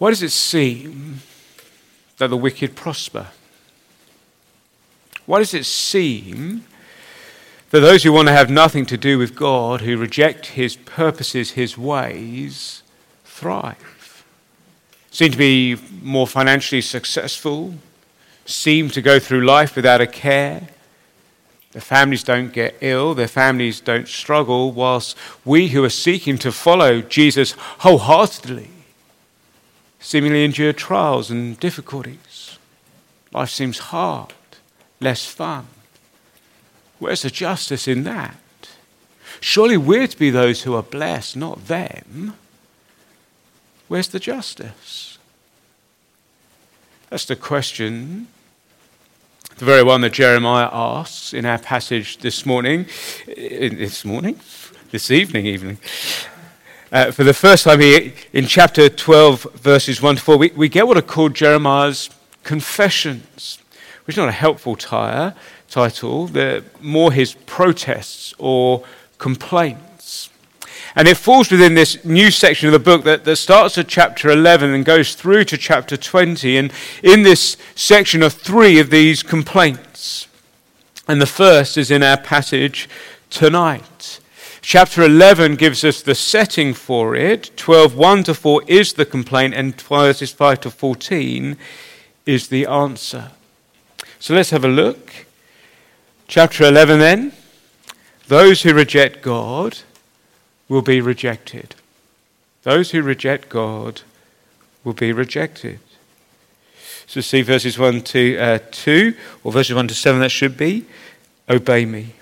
Why does it seem that the wicked prosper? Why does it seem that those who want to have nothing to do with God, who reject his purposes, his ways, thrive? Seem to be more financially successful, seem to go through life without a care. Their families don't get ill, their families don't struggle, whilst we who are seeking to follow Jesus wholeheartedly seemingly endure trials and difficulties. Life seems hard, less fun. Where's the justice in that? Surely we're to be those who are blessed, not them. Where's the justice? That's the question, the very one that Jeremiah asks in our passage this evening even. For the first time here in chapter 12, verses 1 to 4, we get what are called Jeremiah's confessions, which is not a helpful title. They're more his protests or complaints. And it falls within this new section of the book that starts at chapter 11 and goes through to chapter 20. And in this section are three of these complaints. And the first is in our passage tonight. Chapter 11 gives us the setting for it. 12:1 to 4 is the complaint, and verses 5 to 14 is the answer. So let's have a look. Chapter 11 then. Those who reject God will be rejected. Those who reject God will be rejected. So see verses 1 to 2, or verses 1 to 7 that should be, obey me.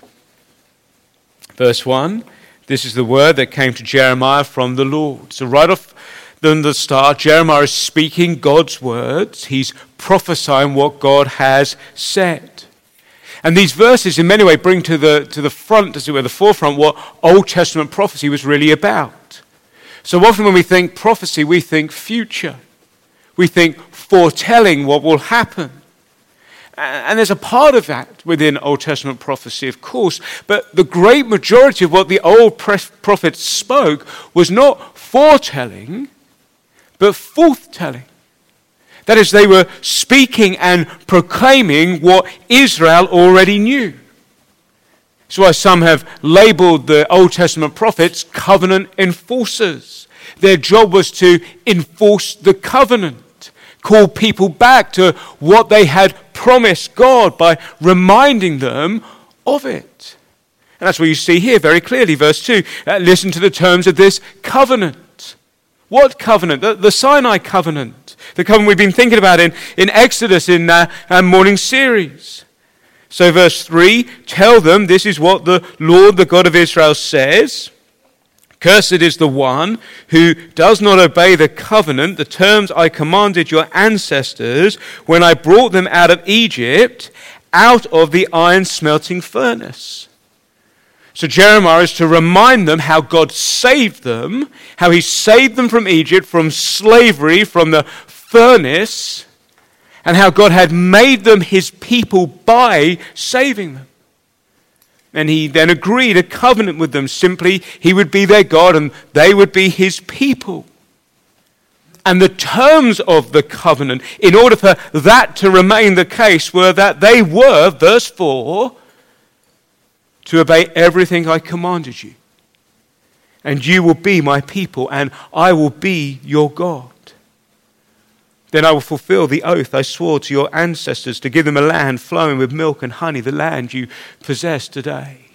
Verse 1, this is the word that came to Jeremiah from the Lord. So right off the start, Jeremiah is speaking God's words. He's prophesying what God has said. And these verses in many ways bring to the front, as it were, the forefront, what Old Testament prophecy was really about. So often when we think prophecy, we think future. We think foretelling what will happen. And there's a part of that within Old Testament prophecy, of course, but the great majority of what the old prophets spoke was not foretelling, but forthtelling. That is, they were speaking and proclaiming what Israel already knew. That's why some have labeled the Old Testament prophets covenant enforcers. Their job was to enforce the covenant, call people back to what they had promised God by reminding them of it. And that's what you see here very clearly, verse 2. Listen to the terms of this covenant. What covenant? The Sinai covenant. The covenant we've been thinking about in Exodus in our morning series. So verse 3, tell them this is what the Lord, the God of Israel says. Cursed is the one who does not obey the covenant, the terms I commanded your ancestors when I brought them out of Egypt, out of the iron smelting furnace. So Jeremiah is to remind them how God saved them, how he saved them from Egypt, from slavery, from the furnace, and how God had made them his people by saving them. And he then agreed a covenant with them. Simply, he would be their God and they would be his people. And the terms of the covenant, in order for that to remain the case, were that they were, verse 4, to obey everything I commanded you. And you will be my people, and I will be your God. Then I will fulfill the oath I swore to your ancestors to give them a land flowing with milk and honey, the land you possess today.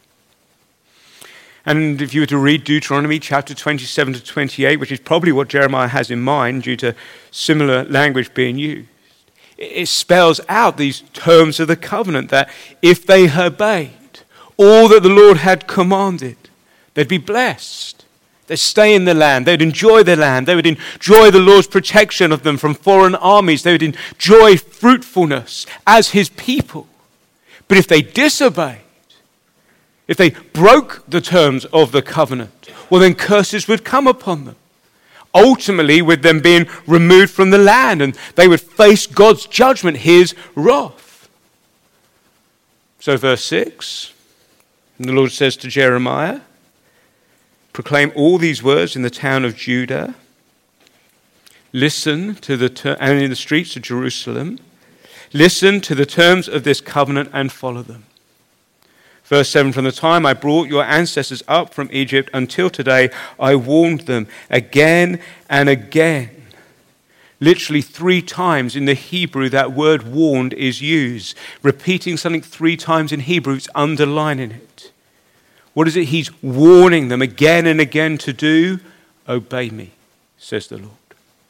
And if you were to read Deuteronomy chapter 27 to 28, which is probably what Jeremiah has in mind due to similar language being used, it spells out these terms of the covenant that if they obeyed all that the Lord had commanded, they'd be blessed. They'd stay in the land. They'd enjoy the land. They would enjoy the Lord's protection of them from foreign armies. They would enjoy fruitfulness as his people. But if they disobeyed, if they broke the terms of the covenant, well then curses would come upon them. Ultimately with them being removed from the land, and they would face God's judgment, his wrath. So verse 6, and the Lord says to Jeremiah, proclaim all these words in the town of Judah. Listen to and in the streets of Jerusalem, listen to the terms of this covenant and follow them. Verse 7, from the time I brought your ancestors up from Egypt until today, I warned them again and again. Literally 3 times in the Hebrew that word warned is used. Repeating something 3 times in Hebrew, it's underlining it. What is it he's warning them again and again to do? Obey me, says the Lord.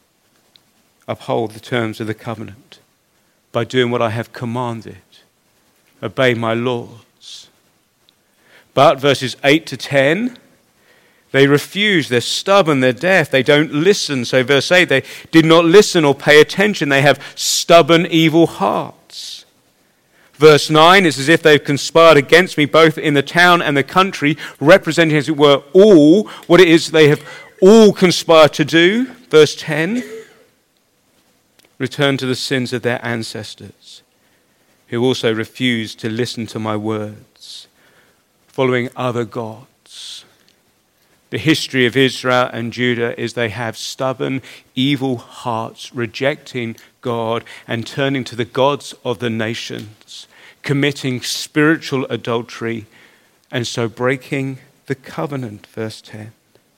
Uphold the terms of the covenant by doing what I have commanded. Obey my laws. But verses 8 to 10, they refuse, they're stubborn, they're deaf, they don't listen. So verse 8, they did not listen or pay attention. They have stubborn, evil hearts. Verse 9 is as if they've conspired against me both in the town and the country, representing as it were all what it is they have all conspired to do. Verse 10, return to the sins of their ancestors, who also refused to listen to my words, following other gods. The history of Israel and Judah is they have stubborn, evil hearts, rejecting God and turning to the gods of the nations, committing spiritual adultery, and so breaking the covenant, verse 10.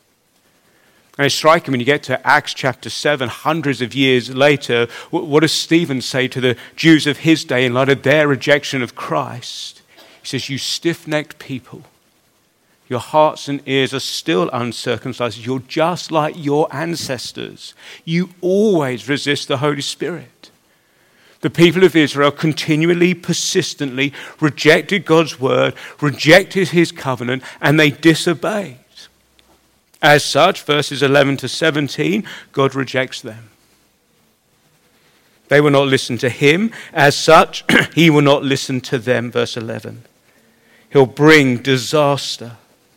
And it's striking when you get to Acts chapter 7, hundreds of years later, what does Stephen say to the Jews of his day in light of their rejection of Christ? He says, you stiff-necked people, your hearts and ears are still uncircumcised. You're just like your ancestors. You always resist the Holy Spirit. The people of Israel continually, persistently rejected God's word, rejected his covenant, and they disobeyed. As such, verses 11 to 17, God rejects them. They will not listen to him. As such, he will not listen to them, verse 11. He'll bring disaster.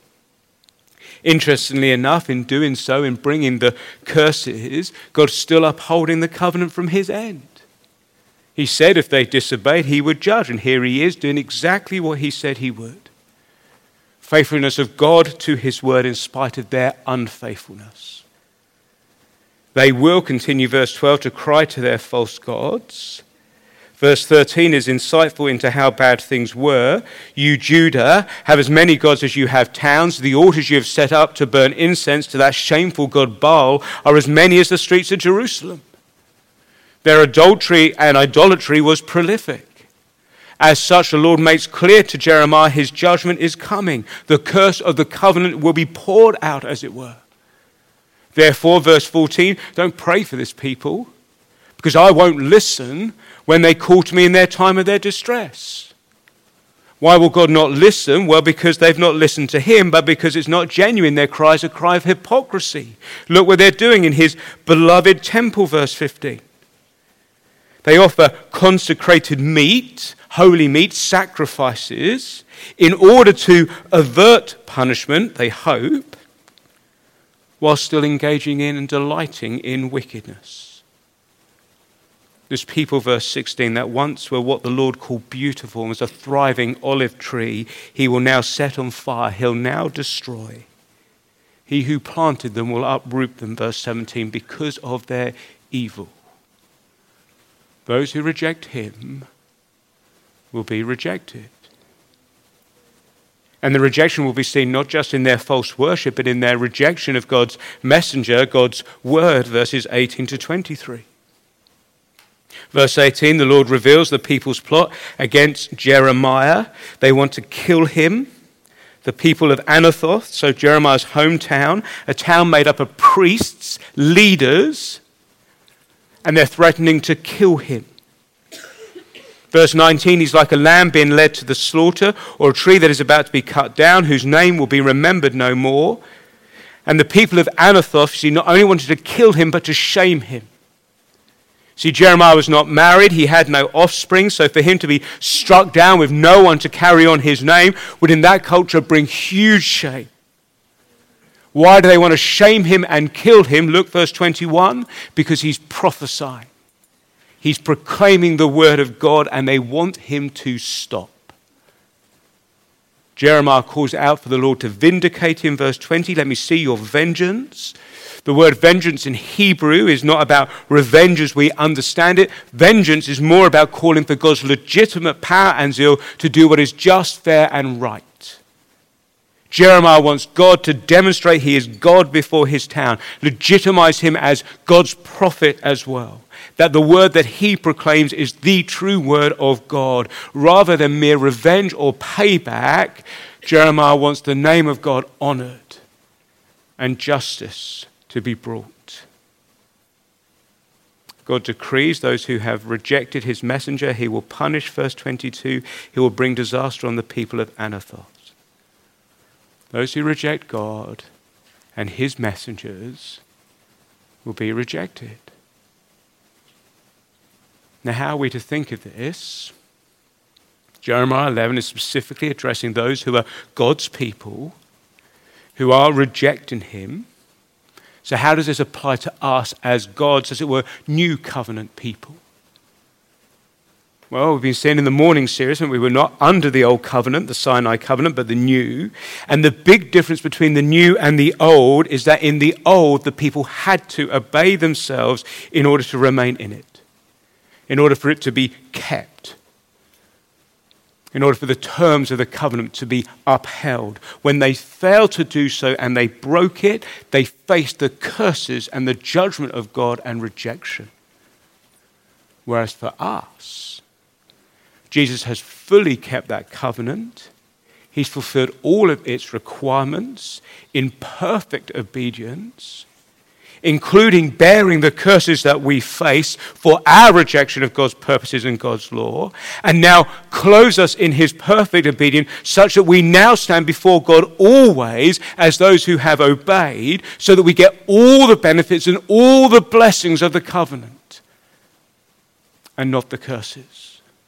Interestingly enough, in doing so, in bringing the curses, God's still upholding the covenant from his end. He said if they disobeyed, he would judge. And here he is doing exactly what he said he would. Faithfulness of God to his word in spite of their unfaithfulness. They will continue, verse 12, to cry to their false gods. Verse 13 is insightful into how bad things were. You, Judah, have as many gods as you have towns. The altars you have set up to burn incense to that shameful god Baal are as many as the streets of Jerusalem. Their adultery and idolatry was prolific. As such, the Lord makes clear to Jeremiah his judgment is coming. The curse of the covenant will be poured out, as it were. Therefore, verse 14, don't pray for this people, because I won't listen when they call to me in their time of their distress. Why will God not listen? Well, because they've not listened to him, but because it's not genuine. Their cry is a cry of hypocrisy. Look what they're doing in his beloved temple, verse 15. They offer consecrated meat, holy meat, sacrifices, in order to avert punishment, they hope, while still engaging in and delighting in wickedness. This people, verse 16, that once were what the Lord called beautiful and was a thriving olive tree, he will now set on fire, he'll now destroy. He who planted them will uproot them, verse 17, because of their evil. Those who reject him will be rejected. And the rejection will be seen not just in their false worship, but in their rejection of God's messenger, God's word, verses 18 to 23. Verse 18, the Lord reveals the people's plot against Jeremiah. They want to kill him. The people of Anathoth, so Jeremiah's hometown, a town made up of priests, leaders, and they're threatening to kill him. Verse 19, he's like a lamb being led to the slaughter, or a tree that is about to be cut down, whose name will be remembered no more. And the people of Anathoth, see, not only wanted to kill him, but to shame him. See, Jeremiah was not married, he had no offspring, so for him to be struck down with no one to carry on his name would in that culture bring huge shame. Why do they want to shame him and kill him? Look, verse 21, because he's prophesying. He's proclaiming the word of God and they want him to stop. Jeremiah calls out for the Lord to vindicate him. Verse 20, let me see your vengeance. The word vengeance in Hebrew is not about revenge as we understand it. Vengeance is more about calling for God's legitimate power and zeal to do what is just, fair, and right. Jeremiah wants God to demonstrate he is God before his town, legitimize him as God's prophet as well. That the word that he proclaims is the true word of God. Rather than mere revenge or payback, Jeremiah wants the name of God honored and justice to be brought. God decrees those who have rejected his messenger, he will punish, verse 22, he will bring disaster on the people of Anathoth. Those who reject God and his messengers will be rejected. Now, how are we to think of this? Jeremiah 11 is specifically addressing those who are God's people, who are rejecting him. So how does this apply to us as God's, as it were, new covenant people? Well, we've been saying in the morning series that we were not under the old covenant, the Sinai covenant, but the new. And the big difference between the new and the old is that in the old, the people had to obey themselves in order to remain in it, in order for it to be kept, in order for the terms of the covenant to be upheld. When they failed to do so and they broke it, they faced the curses and the judgment of God and rejection. Whereas for us, Jesus has fully kept that covenant. He's fulfilled all of its requirements in perfect obedience, including bearing the curses that we face for our rejection of God's purposes and God's law, and now clothes us in his perfect obedience such that we now stand before God always as those who have obeyed, so that we get all the benefits and all the blessings of the covenant and not the curses.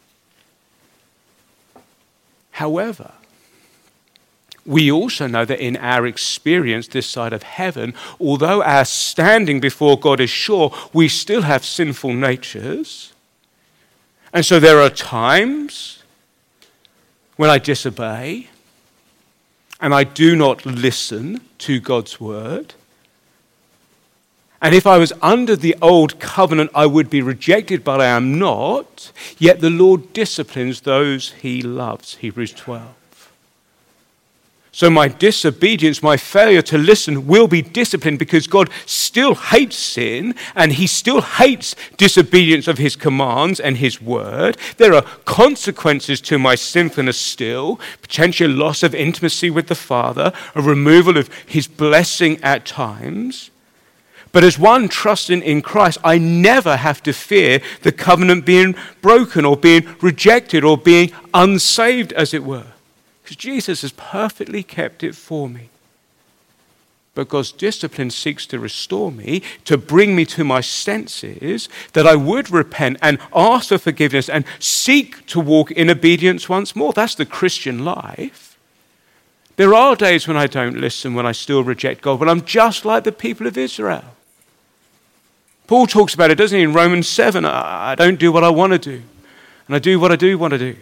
However, we also know that in our experience this side of heaven, although our standing before God is sure, we still have sinful natures. And so there are times when I disobey and I do not listen to God's word. And if I was under the old covenant, I would be rejected, but I am not. Yet the Lord disciplines those he loves, Hebrews 12. So my disobedience, my failure to listen will be disciplined because God still hates sin and he still hates disobedience of his commands and his word. There are consequences to my sinfulness still, potential loss of intimacy with the Father, a removal of his blessing at times. But as one trusting in Christ, I never have to fear the covenant being broken or being rejected or being unsaved, as it were. Because Jesus has perfectly kept it for me. But God's discipline seeks to restore me, to bring me to my senses, that I would repent and ask for forgiveness and seek to walk in obedience once more. That's the Christian life. There are days when I don't listen, when I still reject God, but I'm just like the people of Israel. Paul talks about it, doesn't he, in Romans 7? I don't do what I want to do, and I do what I do want to do.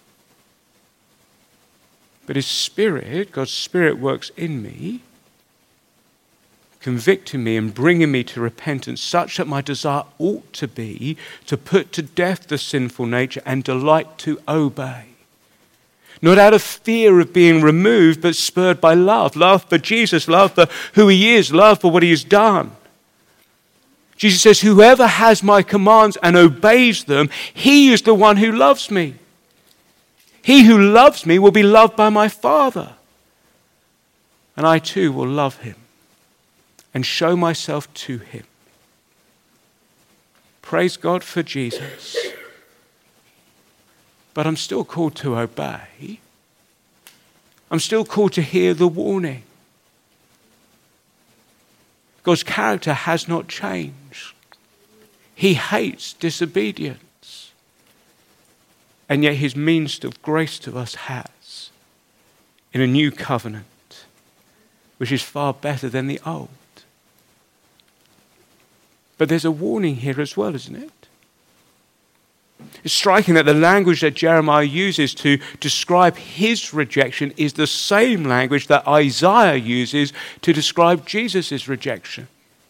But his Spirit, God's Spirit, works in me, convicting me and bringing me to repentance, such that my desire ought to be to put to death the sinful nature and delight to obey. Not out of fear of being removed, but spurred by love. Love for Jesus, love for who he is, love for what he has done. Jesus says, whoever has my commands and obeys them, he is the one who loves me. He who loves me will be loved by my Father. And I too will love him and show myself to him. Praise God for Jesus. But I'm still called to obey. I'm still called to hear the warning. God's character has not changed. He hates disobedience. And yet his means of grace to us has, in a new covenant, which is far better than the old. But there's a warning here as well, isn't it? It's striking that the language that Jeremiah uses to describe his rejection is the same language that Isaiah uses to describe Jesus' rejection.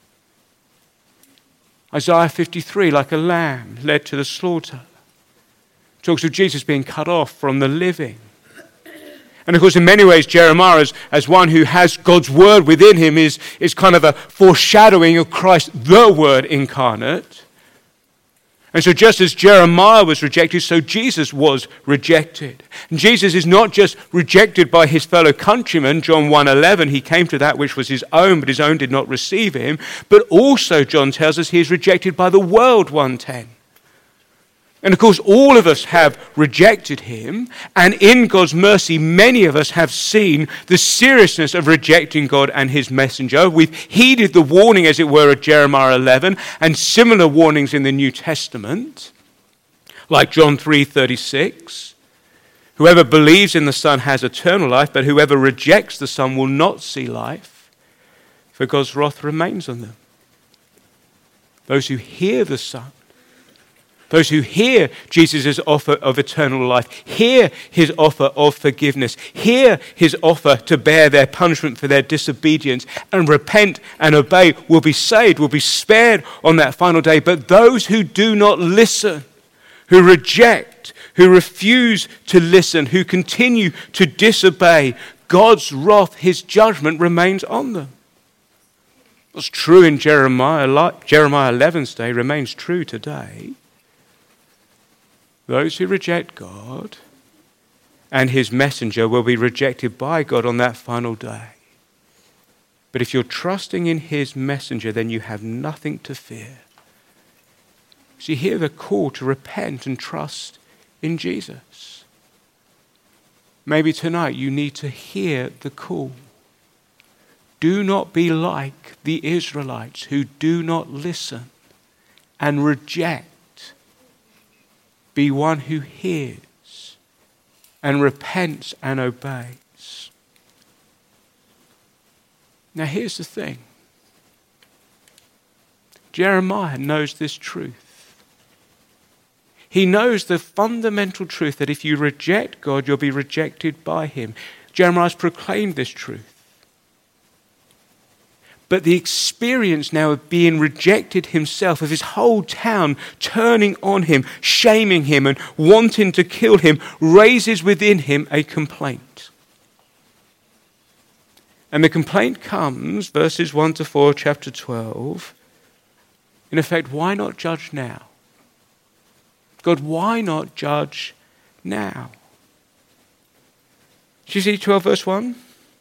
Isaiah 53, like a lamb led to the slaughter, talks of Jesus being cut off from the living. And of course, in many ways, Jeremiah, as one who has God's word within him, is kind of a foreshadowing of Christ, the Word incarnate. And so just as Jeremiah was rejected, so Jesus was rejected. And Jesus is not just rejected by his fellow countrymen, John 1:11, he came to that which was his own, but his own did not receive him. But also, John tells us, he is rejected by the world, 1:10. And of course, all of us have rejected him, and in God's mercy, many of us have seen the seriousness of rejecting God and his messenger. We've heeded the warning, as it were, of Jeremiah 11, and similar warnings in the New Testament, like John 3:36. Whoever believes in the Son has eternal life, but whoever rejects the Son will not see life, for God's wrath remains on them. Those who hear the Son, those who hear Jesus' offer of eternal life, hear his offer of forgiveness, hear his offer to bear their punishment for their disobedience and repent and obey, will be saved, will be spared on that final day. But those who do not listen, who reject, who refuse to listen, who continue to disobey, God's wrath, his judgment remains on them. What's true in Jeremiah 11's day remains true today. Those who reject God and his messenger will be rejected by God on that final day. But if you're trusting in his messenger, then you have nothing to fear. So you hear the call to repent and trust in Jesus. Maybe tonight you need to hear the call. Do not be like the Israelites who do not listen and reject. Be one who hears and repents and obeys. Now here's the thing. Jeremiah knows this truth. He knows the fundamental truth that if you reject God, you'll be rejected by him. Jeremiah's proclaimed this truth. But the experience now of being rejected himself, of his whole town turning on him, shaming him and wanting to kill him, raises within him a complaint. And the complaint comes, verses 1-4, chapter 12. In effect, why not judge now? God, why not judge now? Do you see 12 verse 1?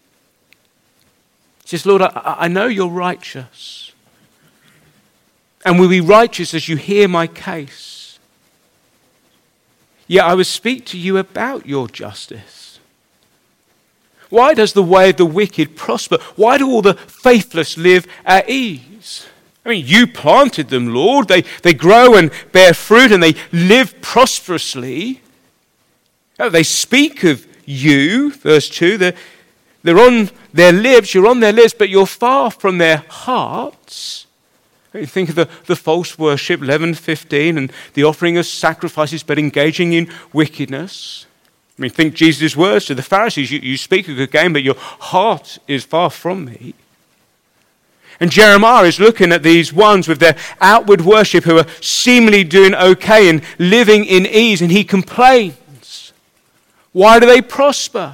He says, Lord, I know you're righteous and will be righteous as you hear my case. Yet I will speak to you about your justice. Why does the way of the wicked prosper? Why do all the faithless live at ease? I mean, you planted them, Lord. They grow and bear fruit and they live prosperously. Oh, they speak of you, verse 2, they're on their lips, you're on their lips, but you're far from their hearts. You think of the false worship, 11:15, and the offering of sacrifices, but engaging in wickedness. I mean, think Jesus' words to the Pharisees, you speak a good game, but your heart is far from me. And Jeremiah is looking at these ones with their outward worship who are seemingly doing okay and living in ease, and he complains. Why do they prosper?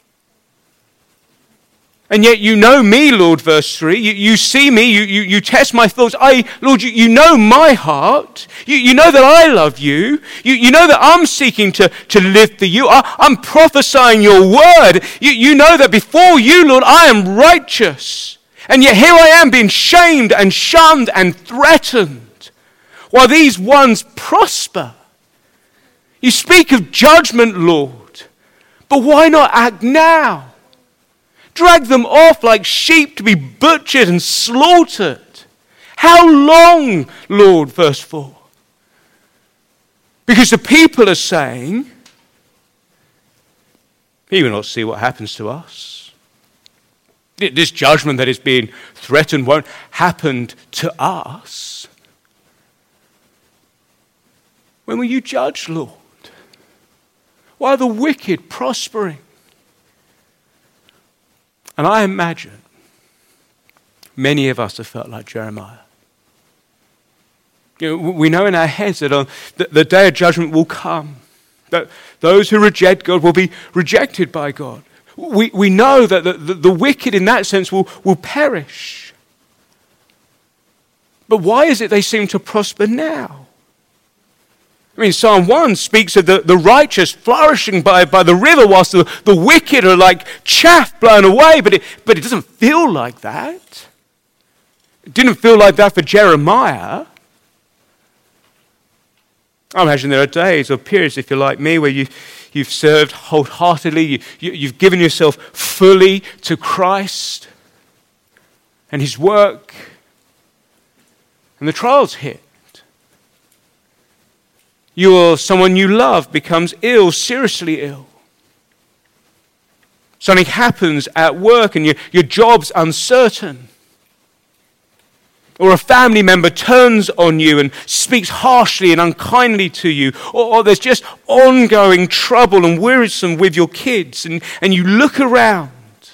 And yet you know me, Lord, verse 3. You see me, you test my thoughts. Lord, you know my heart. You know that I love you. You know that I'm seeking to live for you. I'm prophesying your word. You know that before you, Lord, I am righteous. And yet here I am being shamed and shunned and threatened while these ones prosper. You speak of judgment, Lord, but why not act now? Drag them off like sheep to be butchered and slaughtered. How long, Lord, verse 4? Because the people are saying, he will not see what happens to us. This judgment that is being threatened won't happen to us. When will you judge, Lord? Why are the wicked prospering? And I imagine many of us have felt like Jeremiah. We know in our heads that the day of judgment will come, that those who reject God will be rejected by God. We know that the wicked in that sense will perish. But why is it they seem to prosper now? I mean, Psalm 1 speaks of the righteous flourishing by the river, whilst the wicked are like chaff blown away, but it doesn't feel like that. It didn't feel like that for Jeremiah. I imagine there are days or periods, if you're like me, where you've served wholeheartedly, you've given yourself fully to Christ and his work, and the trials hit. You or someone you love becomes ill, seriously ill. Something happens at work and your job's uncertain. Or a family member turns on you and speaks harshly and unkindly to you. Or there's just ongoing trouble and wearisome with your kids. And you look around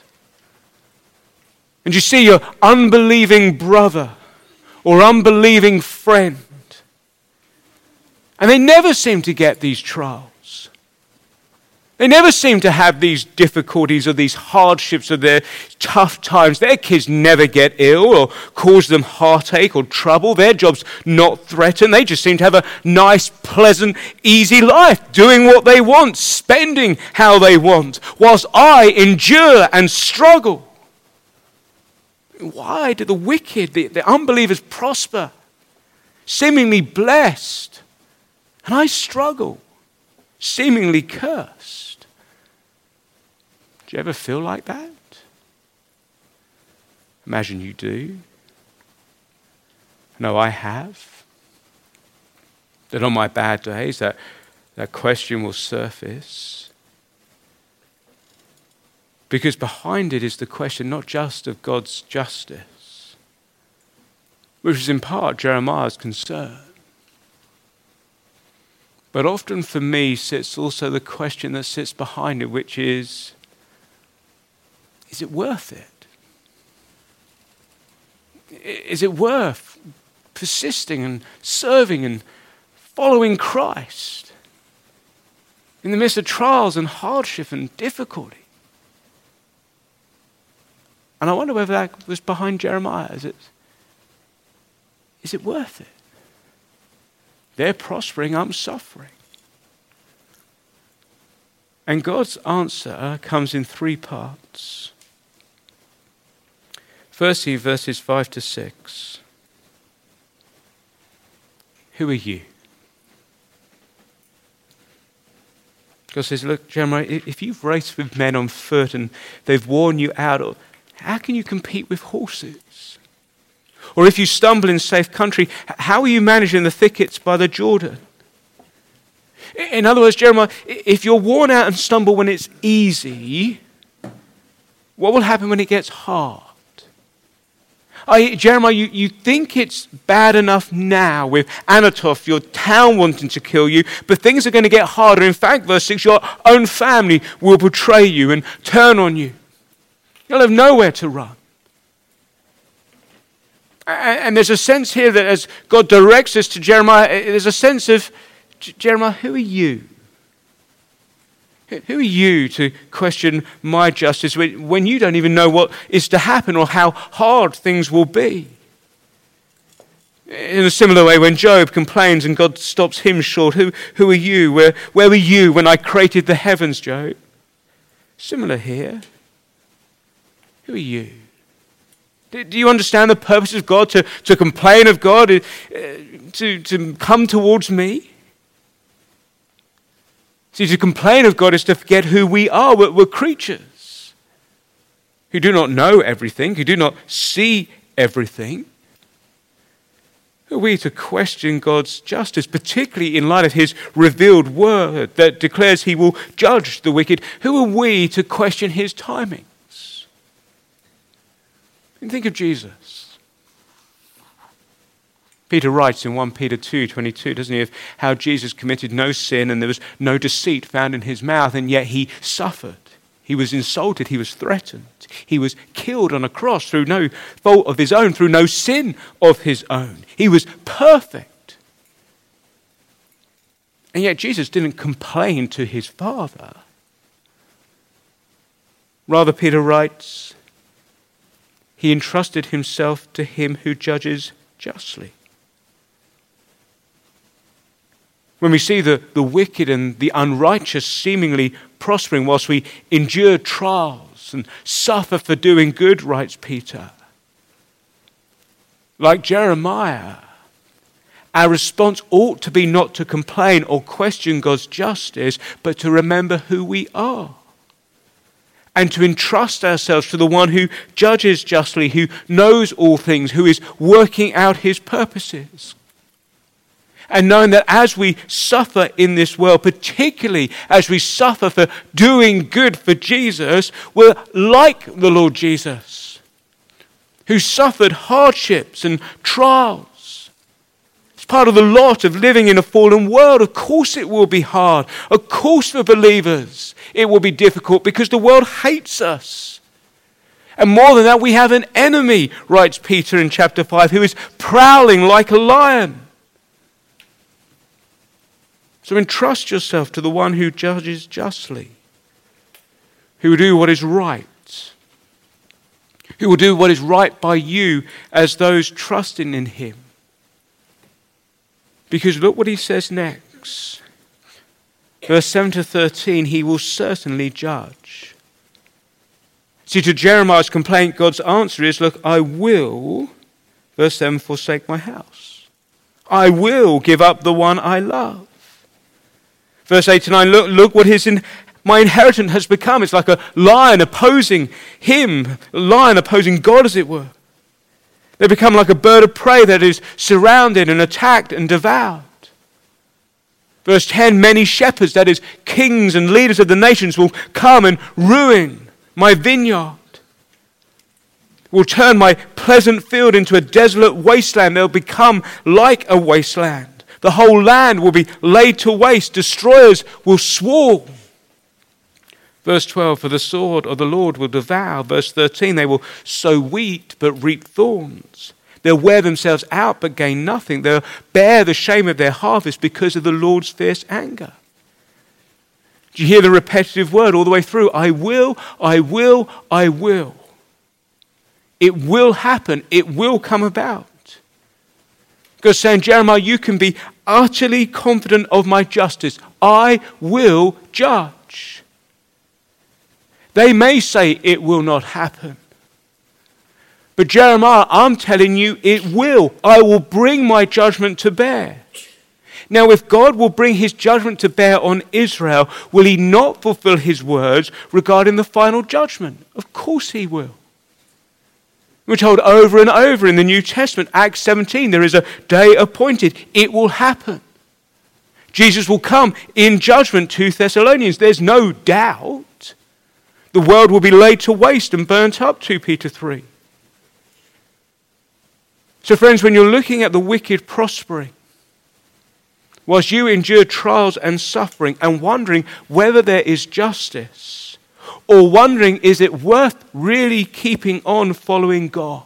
and you see your unbelieving brother or unbelieving friend. And they never seem to get these trials. They never seem to have these difficulties or these hardships or their tough times. Their kids never get ill or cause them heartache or trouble. Their job's not threatened. They just seem to have a nice, pleasant, easy life, doing what they want, spending how they want, whilst I endure and struggle. Why do the wicked, the unbelievers prosper, seemingly blessed, and I struggle, seemingly cursed? Do you ever feel like that? Imagine you do. No, I have. That on my bad days, that question will surface. Because behind it is the question not just of God's justice, which is in part Jeremiah's concern. But often for me sits also the question that sits behind it, which is it worth it? Is it worth persisting and serving and following Christ in the midst of trials and hardship and difficulty? And I wonder whether that was behind Jeremiah. Is it worth it? They're prospering, I'm suffering. And God's answer comes in three parts. Firstly, verses 5 to 6. Who are you? God says, look, Jeremiah, if you've raced with men on foot and they've worn you out, how can you compete with horses? Or if you stumble in safe country, how are you managing the thickets by the Jordan? In other words, Jeremiah, if you're worn out and stumble when it's easy, what will happen when it gets hard? Jeremiah, you think it's bad enough now with Anathoth, your town wanting to kill you, but things are going to get harder. In fact, verse 6, your own family will betray you and turn on you. You'll have nowhere to run. And there's a sense here that as God directs us to Jeremiah, there's a sense of, Jeremiah, who are you? Who are you to question my justice when you don't even know what is to happen or how hard things will be? In a similar way, when Job complains and God stops him short, who are you? Where were you when I created the heavens, Job? Similar here. Who are you? Do you understand the purpose of God to complain of God, to come towards me? See, to complain of God is to forget who we are. We're creatures who do not know everything, who do not see everything. Who are we to question God's justice, particularly in light of his revealed word that declares he will judge the wicked? Who are we to question his timings? And think of Jesus. Peter writes in 1 Peter 2:22, doesn't he, of how Jesus committed no sin and there was no deceit found in his mouth, and yet he suffered. He was insulted, he was threatened. He was killed on a cross through no fault of his own, through no sin of his own. He was perfect. And yet Jesus didn't complain to his Father. Rather, Peter writes, he entrusted himself to him who judges justly. When we see the wicked and the unrighteous seemingly prospering whilst we endure trials and suffer for doing good, writes Peter, like Jeremiah, our response ought to be not to complain or question God's justice, but to remember who we are and to entrust ourselves to the one who judges justly, who knows all things, who is working out his purposes. And knowing that as we suffer in this world, particularly as we suffer for doing good for Jesus, we're like the Lord Jesus, who suffered hardships and trials. It's part of the lot of living in a fallen world. Of course it will be hard. Of course for believers it will be difficult because the world hates us. And more than that, we have an enemy, writes Peter in chapter 5, who is prowling like a lion. So entrust yourself to the one who judges justly, who will do what is right, who will do what is right by you as those trusting in him. Because look what he says next. Verse 7 to 13, he will certainly judge. See, to Jeremiah's complaint, God's answer is, look, I will, verse 7, forsake my house. I will give up the one I love. Verse 8 to 9, look what my inheritance has become. It's like a lion opposing him, a lion opposing God, as it were. They become like a bird of prey that is surrounded and attacked and devoured. Verse 10, many shepherds, that is, kings and leaders of the nations, will come and ruin my vineyard, will turn my pleasant field into a desolate wasteland. They'll become like a wasteland. The whole land will be laid to waste. Destroyers will swarm. Verse 12, for the sword of the Lord will devour. Verse 13, they will sow wheat but reap thorns. They'll wear themselves out but gain nothing. They'll bear the shame of their harvest because of the Lord's fierce anger. Do you hear the repetitive word all the way through? I will, I will, I will. It will happen. It will come about. God's saying, Jeremiah, you can be utterly confident of my justice. I will judge. They may say it will not happen. But Jeremiah, I'm telling you it will. I will bring my judgment to bear. Now, if God will bring his judgment to bear on Israel, will he not fulfill his words regarding the final judgment? Of course he will. We're told over and over in the New Testament, Acts 17, there is a day appointed. It will happen. Jesus will come in judgment, 2 Thessalonians. There's no doubt. The world will be laid to waste and burnt up, 2 Peter 3. So friends, when you're looking at the wicked prospering, whilst you endure trials and suffering and wondering whether there is justice, or wondering, is it worth really keeping on following God?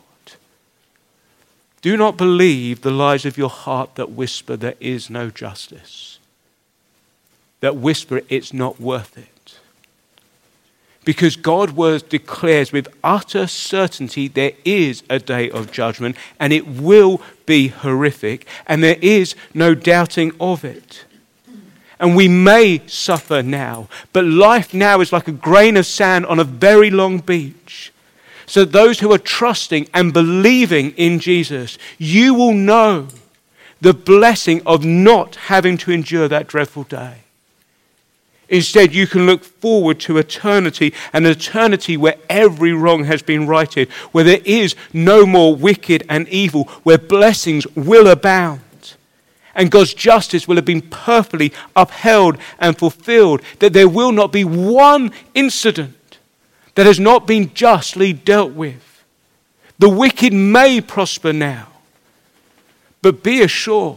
Do not believe the lies of your heart that whisper there is no justice. That whisper it's not worth it. Because God's word declares with utter certainty there is a day of judgment and it will be horrific and there is no doubting of it. And we may suffer now, but life now is like a grain of sand on a very long beach. So those who are trusting and believing in Jesus, you will know the blessing of not having to endure that dreadful day. Instead, you can look forward to eternity, an eternity where every wrong has been righted, where there is no more wicked and evil, where blessings will abound. And God's justice will have been perfectly upheld and fulfilled, that there will not be one incident that has not been justly dealt with. The wicked may prosper now, But be assured,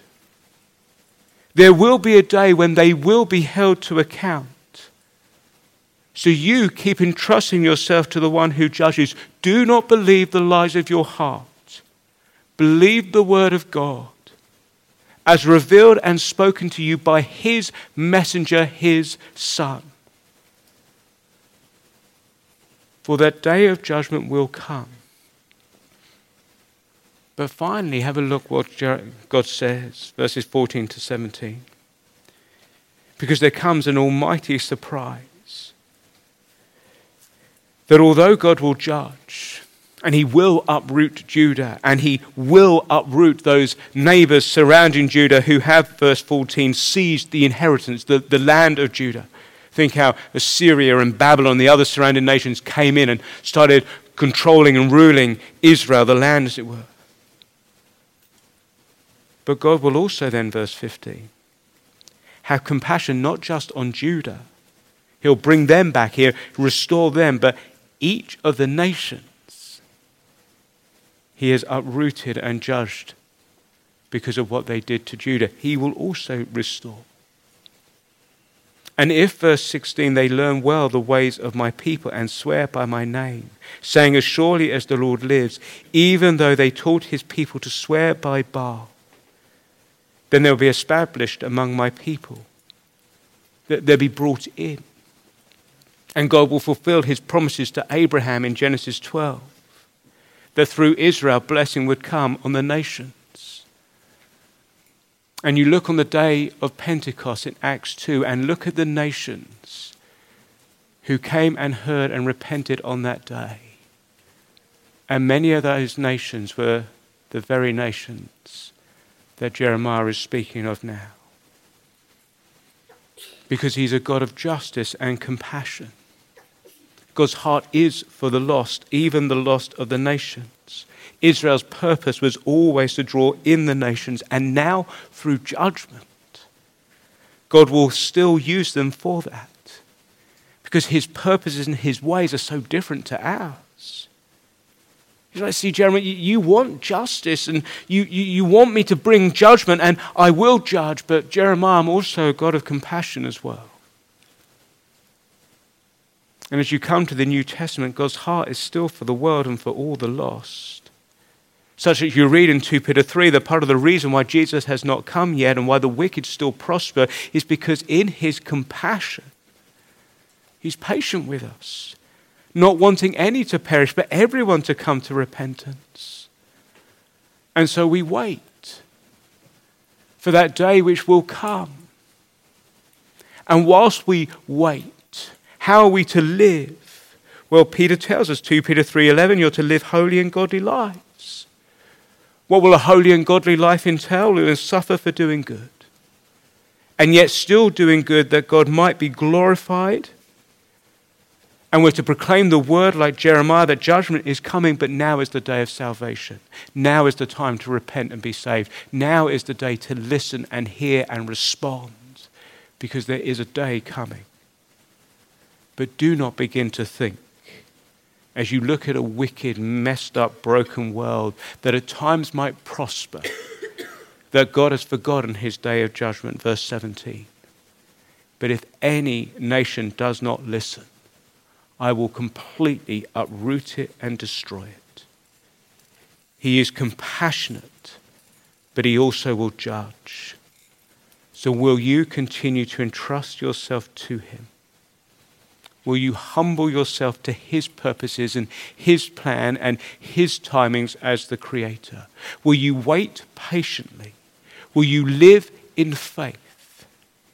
there will be a day when they will be held to account. So you keep entrusting yourself to the one who judges. Do not believe the lies of your heart. Believe the word of God, as revealed and spoken to you by his messenger, his Son. For that day of judgment will come. But finally, have a look what God says, verses 14 to 17. Because there comes an almighty surprise. That although God will judge, and he will uproot Judah, and he will uproot those neighbors surrounding Judah who have, verse 14, seized the inheritance, the land of Judah. Think how Assyria and Babylon, the other surrounding nations, came in and started controlling and ruling Israel, the land as it were. But God will also then, verse 15, have compassion not just on Judah. He'll bring them back here, restore them, but each of the nations he has uprooted and judged because of what they did to Judah. He will also restore. And if, verse 16, they learn well the ways of my people and swear by my name, saying, as surely as the Lord lives, even though they taught his people to swear by Baal, then they'll be established among my people. They'll be brought in. And God will fulfill his promises to Abraham in Genesis 12, that through Israel blessing would come on the nations. And you look on the day of Pentecost in Acts 2 and look at the nations who came and heard and repented on that day. And many of those nations were the very nations that Jeremiah is speaking of now. Because he's a God of justice and compassion. God's heart is for the lost, even the lost of the nations. Israel's purpose was always to draw in the nations, and now through judgment, God will still use them for that. Because his purposes and his ways are so different to ours. He's like, see, Jeremiah, you want justice and you want me to bring judgment, and I will judge, but Jeremiah, I'm also a God of compassion as well. And as you come to the New Testament, God's heart is still for the world and for all the lost. Such that you read in 2 Peter 3 that part of the reason why Jesus has not come yet and why the wicked still prosper is because in his compassion, he's patient with us, not wanting any to perish, but everyone to come to repentance. And so we wait for that day which will come. And whilst we wait, how are we to live? Well, Peter tells us, 2 Peter 3:11, you're to live holy and godly lives. What will a holy and godly life entail? We will suffer for doing good. And yet still doing good that God might be glorified. And we're to proclaim the word like Jeremiah that judgment is coming, but now is the day of salvation. Now is the time to repent and be saved. Now is the day to listen and hear and respond, because there is a day coming. But do not begin to think, as you look at a wicked, messed up, broken world, that at times might prosper, that God has forgotten his day of judgment, verse 17. But if any nation does not listen, I will completely uproot it and destroy it. He is compassionate, but he also will judge. So will you continue to entrust yourself to him? Will you humble yourself to his purposes and his plan and his timings as the creator? Will you wait patiently? Will you live in faith?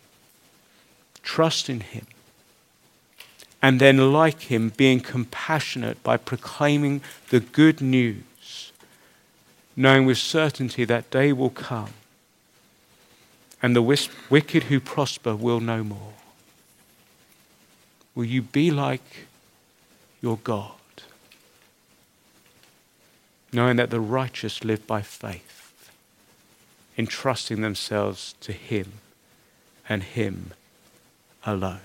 Trust in him. And then, like him, being compassionate by proclaiming the good news, knowing with certainty that day will come and the wicked who prosper will no more. Will you be like your God, knowing that the righteous live by faith, entrusting themselves to him and him alone?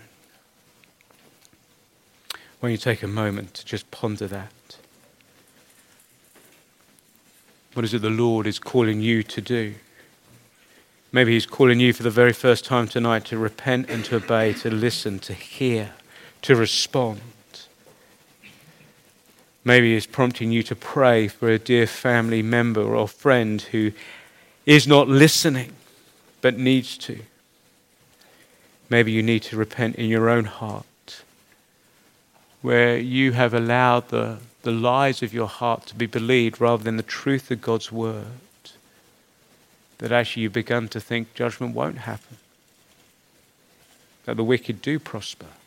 When you take a moment to just ponder that. What is it the Lord is calling you to do? Maybe he's calling you for the very first time tonight to repent and to obey, to listen, to hear, to respond. Maybe he's prompting you to pray for a dear family member or friend who is not listening but needs to. Maybe you need to repent in your own heart, where you have allowed the lies of your heart to be believed rather than the truth of God's word. That actually you've begun to think judgment won't happen, that the wicked do prosper.